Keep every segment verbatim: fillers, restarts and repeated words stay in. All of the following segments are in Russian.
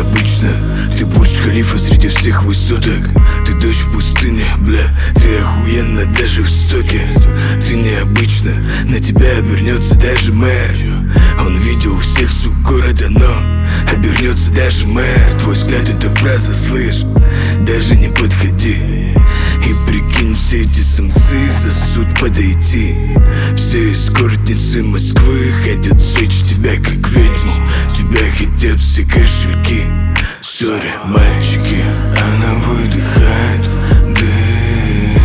необычно. Ты Бурдж Халифа среди всех высоток. Ты дочь в пустыне, бля, ты охуенно даже в стоке. Ты необычна, на тебя обернется даже мэр. Он видел у всех сук города, но обернется даже мэр. Твой взгляд — это фраза, слышь, даже не подходи. И прикинь, все эти самцы засуд подойти. Все эскортницы Москвы хотят сжечь тебя как ведьму. Тебя хотят все кошельки. Сори, мальчики. Она выдыхает дым.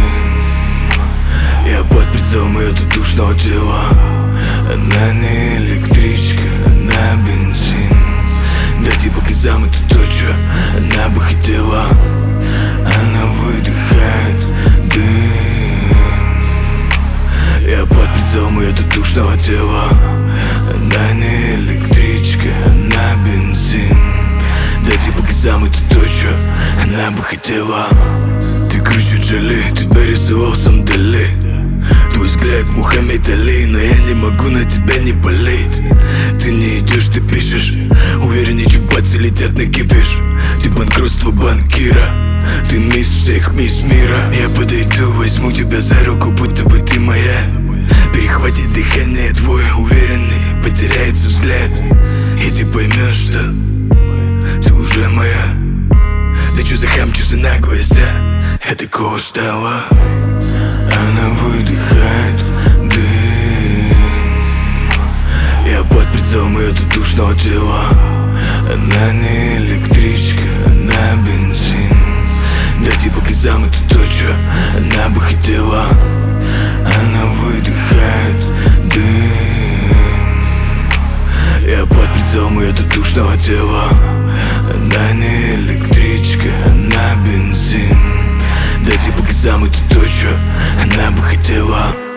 Я под прицелом ее душного тела. Она не электричка, она бензин. Дайте по газам, это то, что она бы хотела. Она выдыхает дым. Я под прицелом ее душного тела. Она не электричка, она бензин. Дайте по газам, это то, что она бы хотела. Ты круче Джоли, тебя рисовал сам Дали. Твой взгляд Мухаммед Али, но я не могу на тебя не болеть. Ты не идешь, ты пишешь, увереннее, чем пальцы летят на кипиш. Ты банкротство банкира, ты мисс всех мисс мира. Я подойду, возьму тебя за руку, будто бы ты моя. Перехватит дыхание твой уверенный, потеряется взгляд. И ты поймешь, что ты уже моя. Да чё за хам, чё за наглость, а? Я такого ждала. Она выдыхает дым. Я под прицелом ее душного тела. Она не электричка, она бензин. Дайте по газам, это то, что она бы хотела. Она выдыхает дым. Я под прицелом ее душного тела. Она не электричка, она бензин. Дайте по газам, это то, что она бы хотела.